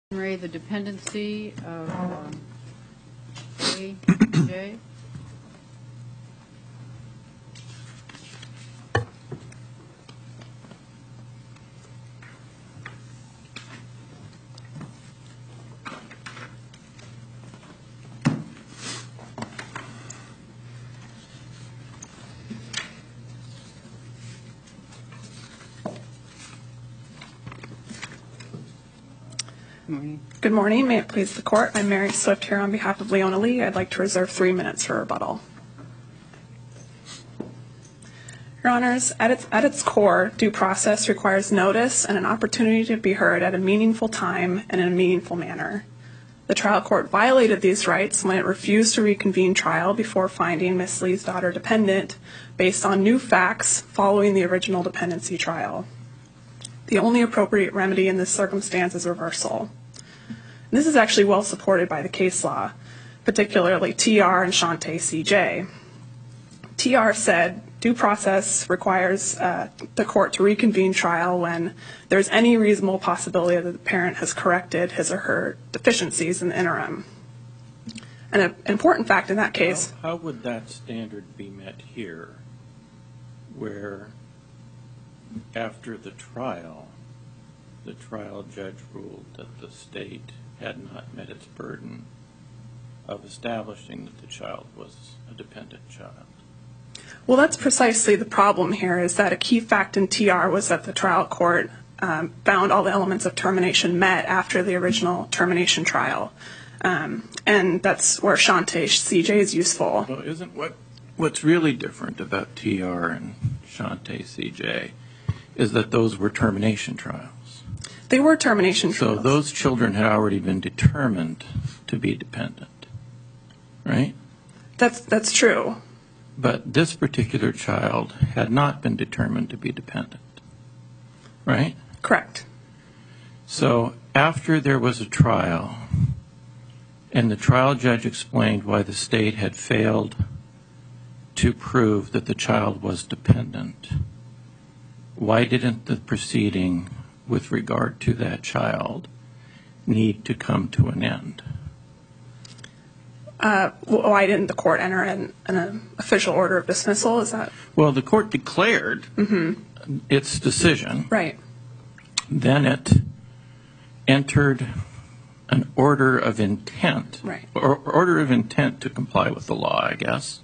The dependency of AJ. Good morning. May it please the court. I'm Mary Swift here on behalf of Leona Lee. I'd like to reserve 3 minutes for rebuttal. Your Honors, at its core, due process requires notice and an opportunity to be heard at a meaningful time and in a meaningful manner. The trial court violated these rights when it refused to reconvene trial before finding Ms. Lee's daughter dependent based on new facts following the original dependency trial. The only appropriate remedy in this circumstance is reversal. And this is actually well supported by the case law, particularly TR and Shante CJ. TR said due process requires the court to reconvene trial when there's any reasonable possibility that the parent has corrected his or her deficiencies in the interim. And an important fact in that case... How would that standard be met here, where after the trial judge ruled that the state had not met its burden of establishing that the child was a dependent child? Well, that's precisely the problem here, is that a key fact in TR was that the trial court found all the elements of termination met after the original termination trial. And that's where Shante CJ is useful. Well, isn't what's really different about TR and Shante CJ is that those were termination trials. They were termination trials. So those children had already been determined to be dependent, right? That's true. But this particular child had not been determined to be dependent, right? Correct. So after there was a trial, and the trial judge explained why the state had failed to prove that the child was dependent, why didn't the proceeding with regard to that child need to come to an end? Why didn't the court enter an official order of dismissal? Is that? Well, the court declared its decision. Right. Then it entered an order of intent, right, or order of intent to comply with the law, I guess.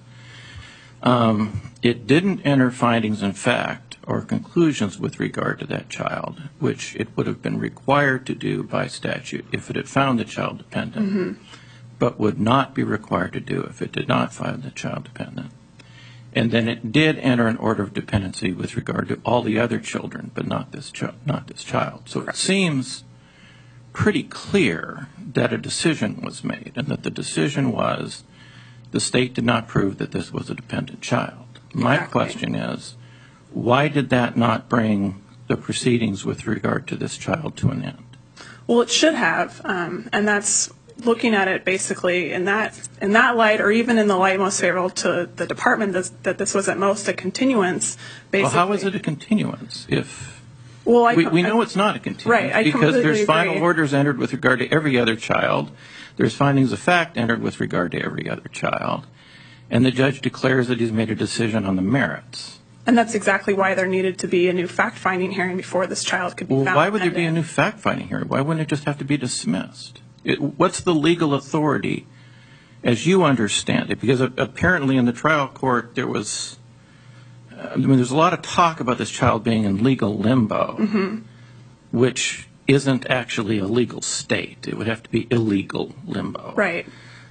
It didn't enter findings in fact or conclusions with regard to that child, which it would have been required to do by statute if it had found the child dependent, but would not be required to do if it did not find the child dependent. And then it did enter an order of dependency with regard to all the other children, but not this child. So it seems pretty clear that a decision was made, and that the decision was the state did not prove that this was a dependent child. My question is, why did that not bring the proceedings with regard to this child to an end? Well, it should have, and that's looking at it basically in that light, or even in the light most favorable to the department, that this was at most a continuance. Basically. Well, how is it a continuance if well, we know it's not a continuance? Right, because there's agree. Final orders entered with regard to every other child. There's findings of fact entered with regard to every other child. And the judge declares that he's made a decision on the merits. And that's exactly why there needed to be a new fact-finding hearing before this child could be found. Well, why would there be a new fact-finding hearing? Why wouldn't it just have to be dismissed? What's the legal authority as you understand it? Because apparently in the trial court there was, there's a lot of talk about this child being in legal limbo, which isn't actually a legal state. It would have to be illegal limbo. Right.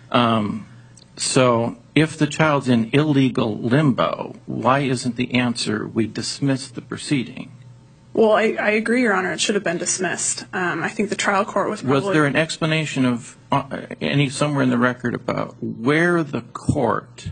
So if the child's in illegal limbo, why isn't the answer we dismiss the proceeding? Well, I agree, Your Honor. It should have been dismissed. I think the trial court was probably... Was there an explanation of somewhere in the record about where the court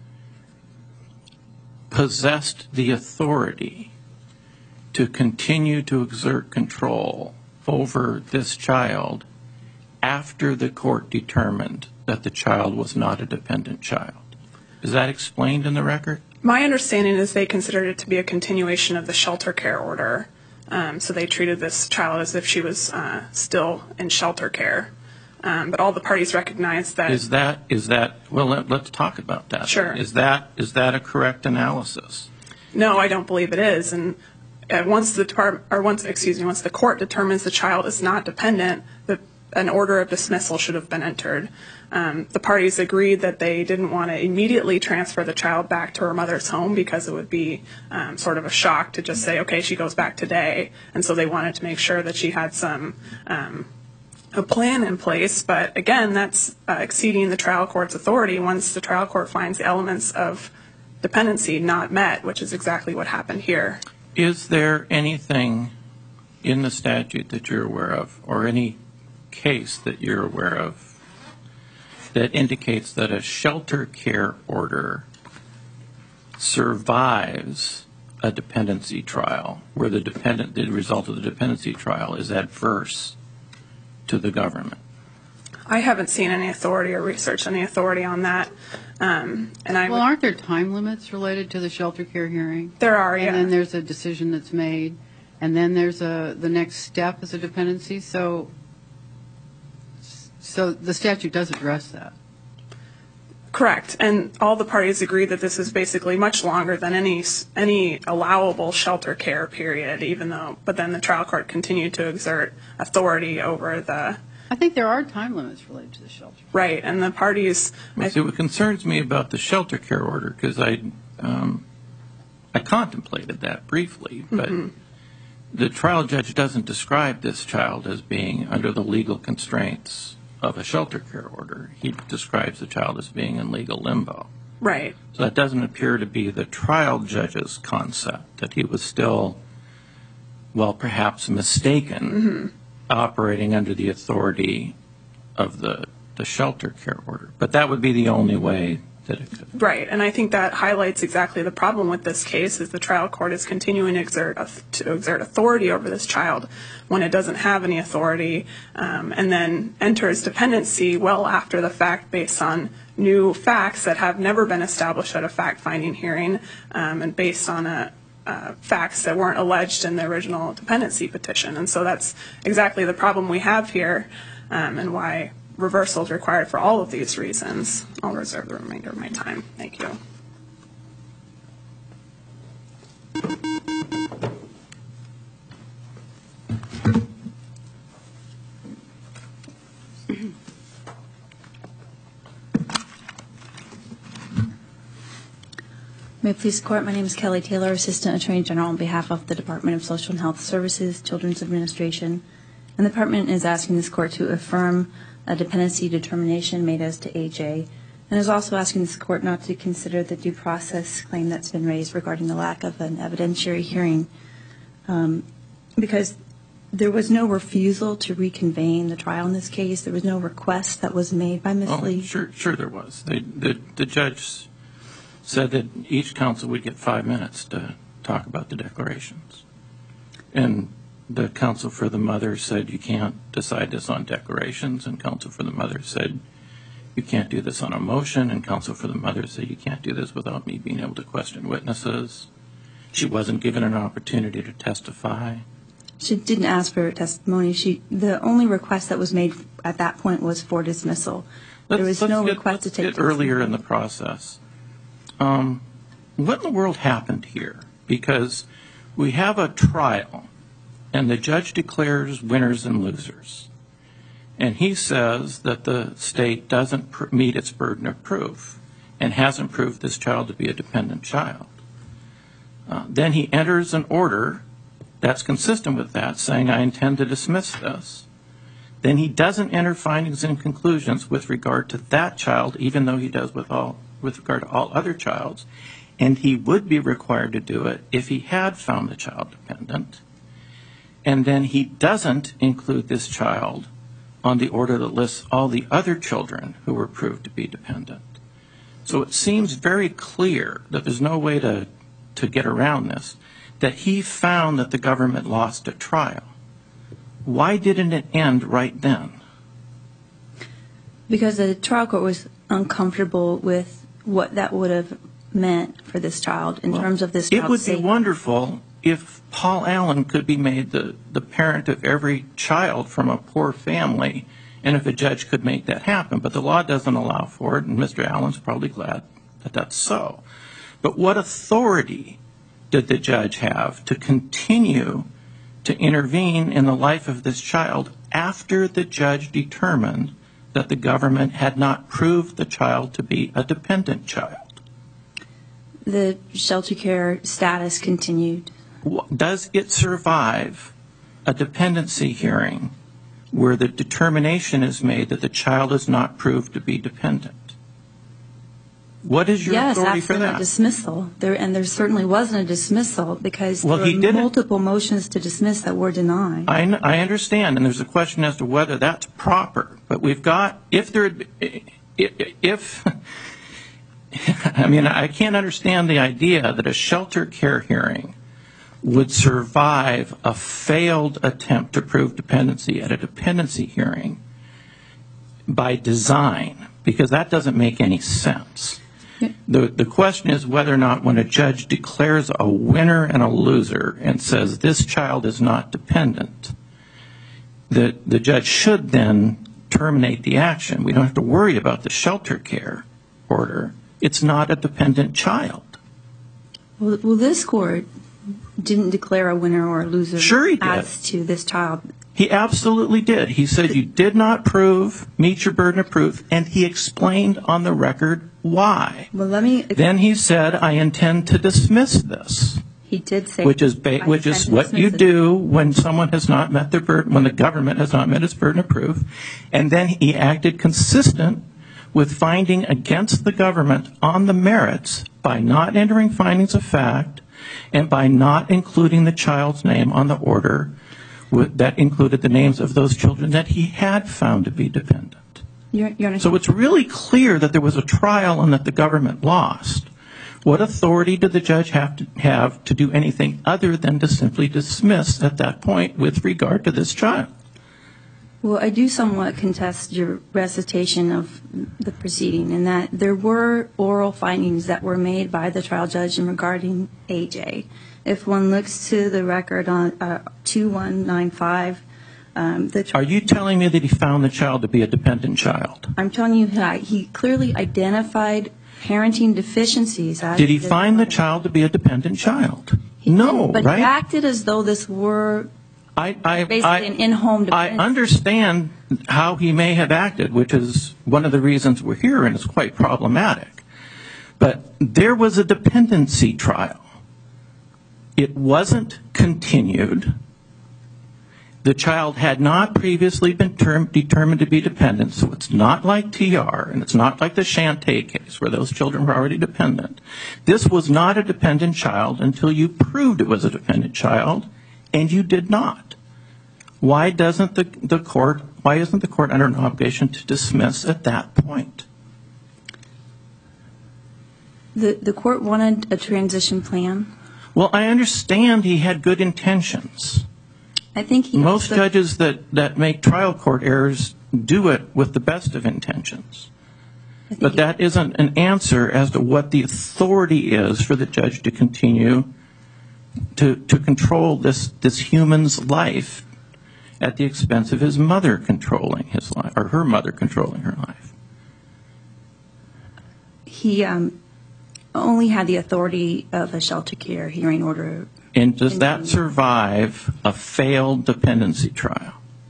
possessed the authority to continue to exert control over this child after the court determined that the child was not a dependent child? Is that explained in the record? My understanding is they considered it to be a continuation of the shelter care order. So they treated this child as if she was still in shelter care. But all the parties recognized that. Is that well, let's talk about that. Sure. Is that a correct analysis? No, I don't believe it is. And once the court determines the child is not dependent, an order of dismissal should have been entered. The parties agreed that they didn't want to immediately transfer the child back to her mother's home because it would be sort of a shock to just say, okay, she goes back today. And so they wanted to make sure that she had a plan in place. But again, that's exceeding the trial court's authority once the trial court finds the elements of dependency not met, which is exactly what happened here. Is there anything in the statute that you're aware of, or any case that you're aware of, that indicates that a shelter care order survives a dependency trial, where the result of the dependency trial is adverse to the government? I haven't seen any authority or researched any authority on that. Well, aren't there time limits related to the shelter care hearing? There are, yeah. And then there's a decision that's made, and then there's the next step is a dependency. So the statute does address that. Correct. And all the parties agree that this is basically much longer than any allowable shelter care period, but then the trial court continued to exert authority over the. I think there are time limits related to the shelter. Right, and the parties. See, what concerns me about the shelter care order, because I contemplated that briefly, but the trial judge doesn't describe this child as being under the legal constraints of a shelter care order. He describes the child as being in legal limbo. Right. So that doesn't appear to be the trial judge's concept, that he was still, well, perhaps mistaken, operating under the authority of the shelter care order. But that would be the only way that it could. Right, and I think that highlights exactly the problem with this case, is the trial court is continuing to exert authority over this child when it doesn't have any authority, and then enters dependency well after the fact based on new facts that have never been established at a fact-finding hearing, and based on facts that weren't alleged in the original dependency petition. And so that's exactly the problem we have here, and why reversal is required for all of these reasons. I'll reserve the remainder of my time. Thank you. May it please the Court, my name is Kelly Taylor, Assistant Attorney General on behalf of the Department of Social and Health Services, Children's Administration. And the Department is asking this Court to affirm a dependency determination made as to AJ, and is also asking this Court not to consider the due process claim that's been raised regarding the lack of an evidentiary hearing, because there was no refusal to reconvene the trial in this case. There was no request that was made by Ms. Lee. Sure there was. The judge said that each counsel would get 5 minutes to talk about the declarations. And the counsel for the mother said you can't decide this on declarations, and counsel for the mother said you can't do this on a motion, and counsel for the mother said you can't do this without me being able to question witnesses. She wasn't given an opportunity to testify. She didn't ask for a testimony. The only request that was made at that point was for dismissal. There was no request to take testimony. Earlier in the process. What in the world happened here? Because we have a trial, and the judge declares winners and losers. And he says that the state doesn't meet its burden of proof and hasn't proved this child to be a dependent child. Then he enters an order that's consistent with that, saying I intend to dismiss this. Then he doesn't enter findings and conclusions with regard to that child, even though he does with regard to all other childs. And he would be required to do it if he had found the child dependent. And then he doesn't include this child on the order that lists all the other children who were proved to be dependent. So it seems very clear that there's no way to get around this, that he found that the government lost a trial. Why didn't it end right then? Because the trial court was uncomfortable with what that would have meant for this child in terms of this child's safety. It would be wonderful if Paul Allen could be made the parent of every child from a poor family, and if a judge could make that happen. But the law doesn't allow for it, and Mr. Allen's probably glad that that's so. But what authority did the judge have to continue to intervene in the life of this child after the judge determined that the government had not proved the child to be a dependent child? The shelter care status continued. Does it survive a dependency hearing where the determination is made that the child is not proved to be dependent? What is your authority for that? Yes, after a dismissal. There certainly wasn't a dismissal because there were multiple motions to dismiss that were denied. I understand, and there's a question as to whether that's proper. But we've got, I mean, I can't understand the idea that a shelter care hearing would survive a failed attempt to prove dependency at a dependency hearing by design, because that doesn't make any sense. The question is whether or not when a judge declares a winner and a loser and says this child is not dependent, that the judge should then terminate the action. We don't have to worry about the shelter care order. It's not a dependent child. Well, this court didn't declare a winner or a loser as to this child. He absolutely did. He said you did not meet your burden of proof, and he explained on the record why. Well, then he said, I intend to dismiss this. He did say, which is what you do when someone has not met their burden, when the government has not met its burden of proof. And then he acted consistent with finding against the government on the merits by not entering findings of fact and by not including the child's name on the order that included the names of those children that he had found to be dependent. So it's really clear that there was a trial and that the government lost. What authority did the judge have to do anything other than to simply dismiss at that point with regard to this child? Well, I do somewhat contest your recitation of the proceeding in that there were oral findings that were made by the trial judge regarding AJ. If one looks to the record on 2195, Are you telling me that he found the child to be a dependent child? I'm telling you that he clearly identified parenting deficiencies. Did he find the child to be a dependent child? No, but right? he acted as though this were basically an in-home dependency. I understand how he may have acted, which is one of the reasons we're here, and it's quite problematic. But there was a dependency trial. It wasn't continued. The child had not previously been determined to be dependent, so it's not like TR, and it's not like the Shantae case where those children were already dependent. This was not a dependent child until you proved it was a dependent child, and you did not. Why isn't the court under an obligation to dismiss at that point? The court wanted a transition plan. Well, I understand he had good intentions. I think most judges that make trial court errors do it with the best of intentions. But that isn't an answer as to what the authority is for the judge to continue to control this human's life at the expense of his mother controlling his life, or her mother controlling her life. He only had the authority of a shelter care hearing order. And does that survive a failed dependency trial?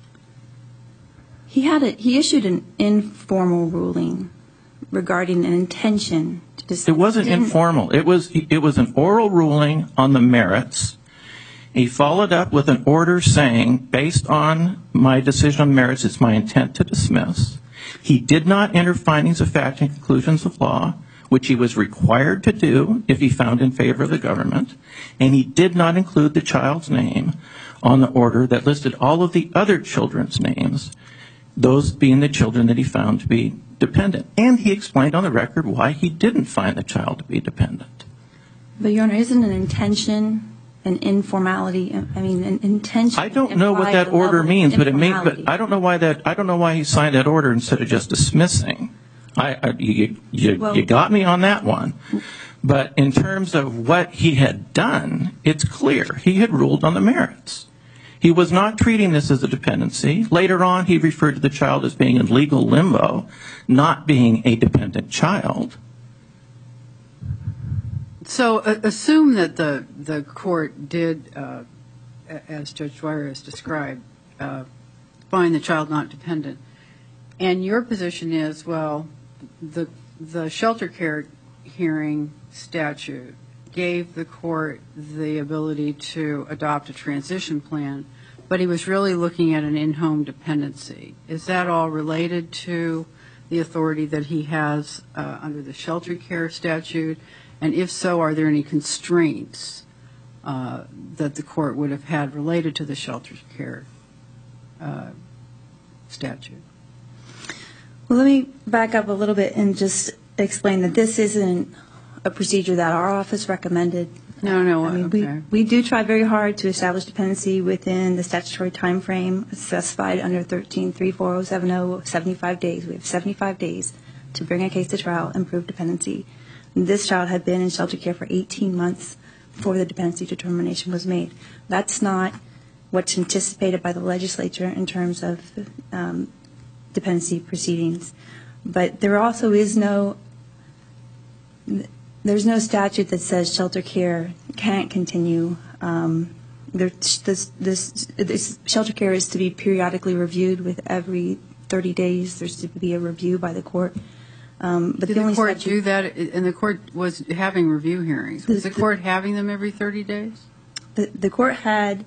He issued an informal ruling regarding an intention to dismiss. It wasn't informal. It was an oral ruling on the merits. He followed up with an order saying, based on my decision on merits, it's my intent to dismiss. He did not enter findings of fact and conclusions of law, which he was required to do if he found in favor of the government, and he did not include the child's name on the order that listed all of the other children's names, those being the children that he found to be dependent. And he explained on the record why he didn't find the child to be dependent. But, Your Honor, isn't an intention an informality? I mean, an intention. I don't know what that order means, but I don't know why he signed that order instead of just dismissing. You got me on that one. But in terms of what he had done, it's clear. He had ruled on the merits. He was not treating this as a dependency. Later on, he referred to the child as being in legal limbo, not being a dependent child. So assume that the court did, as Judge Dwyer has described, find the child not dependent. And your position is, well, the shelter care hearing statute gave the court the ability to adopt a transition plan, but he was really looking at an in-home dependency. Is that all related to the authority that he has under the shelter care statute? And if so, are there any constraints that the court would have had related to the shelter care statute? Well, let me back up a little bit and just explain that this isn't a procedure that our office recommended. No, I mean, okay. we do try very hard to establish dependency within the statutory time frame specified under 13-34070, 75 days. We have 75 days to bring a case to trial and prove dependency. And this child had been in shelter care for 18 months before the dependency determination was made. That's not what's anticipated by the legislature in terms of dependency proceedings. But there also is there's no statute that says shelter care can't continue. This shelter care is to be periodically reviewed with every 30 days. There's to be a review by the court. But Did the court do that? And the court was having review hearings. Was the court having them every 30 days? The court had...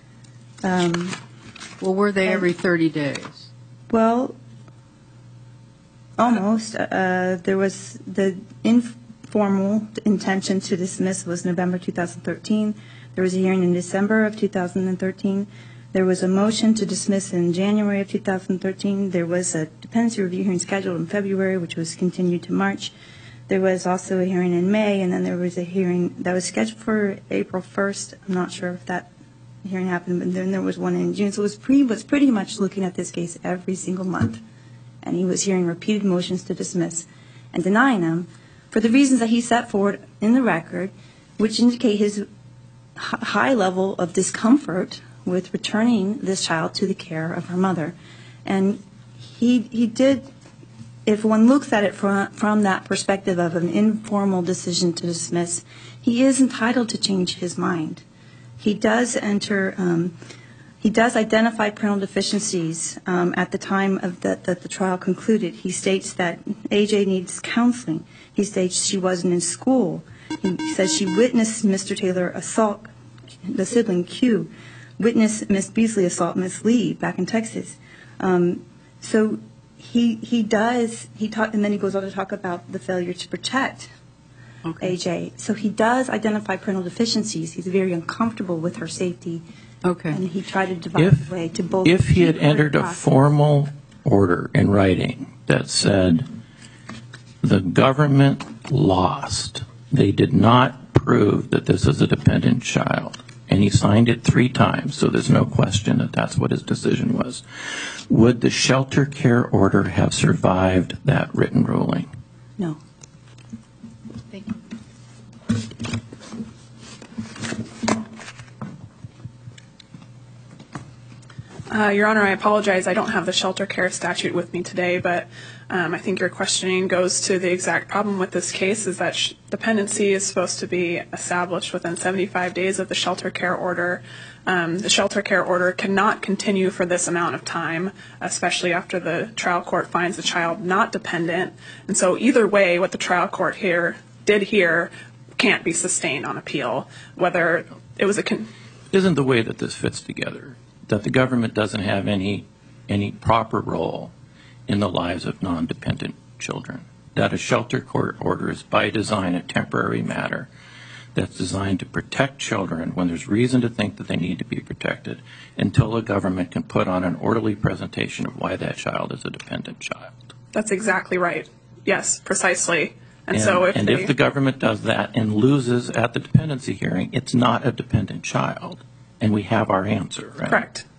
Well, were they every 30 days? Well, almost. There was the informal intention to dismiss was November 2013. There was a hearing in December of 2013. There was a motion to dismiss in January of 2013. There was a dependency review hearing scheduled in February, which was continued to March. There was also a hearing in May, and then there was a hearing that was scheduled for April 1st. I'm not sure if that hearing happened, but then there was one in June. So he was pretty much looking at this case every single month, and he was hearing repeated motions to dismiss and denying them for the reasons that he set forward in the record, which indicate his high level of discomfort with returning this child to the care of her mother. And he did, if one looks at it from that perspective of an informal decision to dismiss, he is entitled to change his mind. He does identify parental deficiencies at the time that the trial concluded. He states that AJ needs counseling. He states she wasn't in school. He says she witnessed Mr. Taylor assault the sibling Q, witnessed Miss Beasley assault Miss Lee back in Texas. So he does, and then he goes on to talk about the failure to protect AJ. So he does identify parental deficiencies. He's very uncomfortable with her safety. Okay. And he tried to devise a way to both. If he had entered a formal order in writing that said the government lost, they did not prove that this is a dependent child, and he signed it 3 times, so there's no question that that's what his decision was, would the shelter care order have survived that written ruling? No. Thank you. Your Honor, I apologize. I don't have the shelter care statute with me today, but I think your questioning goes to the exact problem with this case, is that dependency is supposed to be established within 75 days of the shelter care order. The shelter care order cannot continue for this amount of time, especially after the trial court finds the child not dependent. And so either way, what the trial court did here can't be sustained on appeal, whether it was Isn't the way that this fits together that the government doesn't have any proper role in the lives of non-dependent children, that a shelter court order is by design a temporary matter that's designed to protect children when there's reason to think that they need to be protected until the government can put on an orderly presentation of why that child is a dependent child? That's exactly right. Yes, precisely. And if the government does that and loses at the dependency hearing, it's not a dependent child. And we have our answer, right? Correct.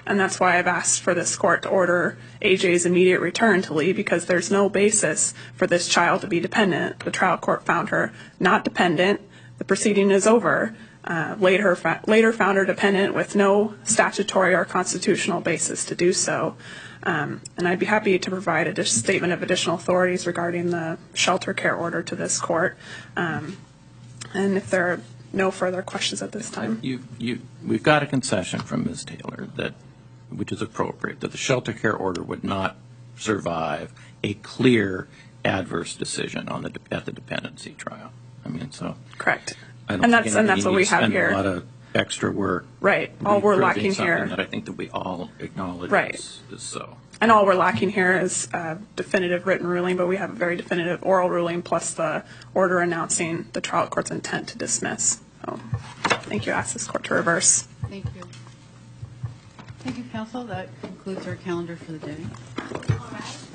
And that's why I've asked for this court to order AJ's immediate return to Lee, because there's no basis for this child to be dependent. The trial court found her not dependent. The proceeding is over. Later found her dependent with no statutory or constitutional basis to do so. And I'd be happy to provide a statement of additional authorities regarding the shelter care order to this court. And if there are no further questions at this time. We've got a concession from Ms. Taylor which is appropriate, that the shelter care order would not survive a clear adverse decision at the dependency trial. I mean, so Correct. I don't And think that's what we have spend here. A lot of extra work. Right. All we're lacking something here. that I think that we all acknowledge Right. is so. And all we're lacking here is a definitive written ruling, but we have a very definitive oral ruling plus the order announcing the trial court's intent to dismiss. So, thank you. I ask this court to reverse. Thank you. Thank you, counsel. That concludes our calendar for the day. All right.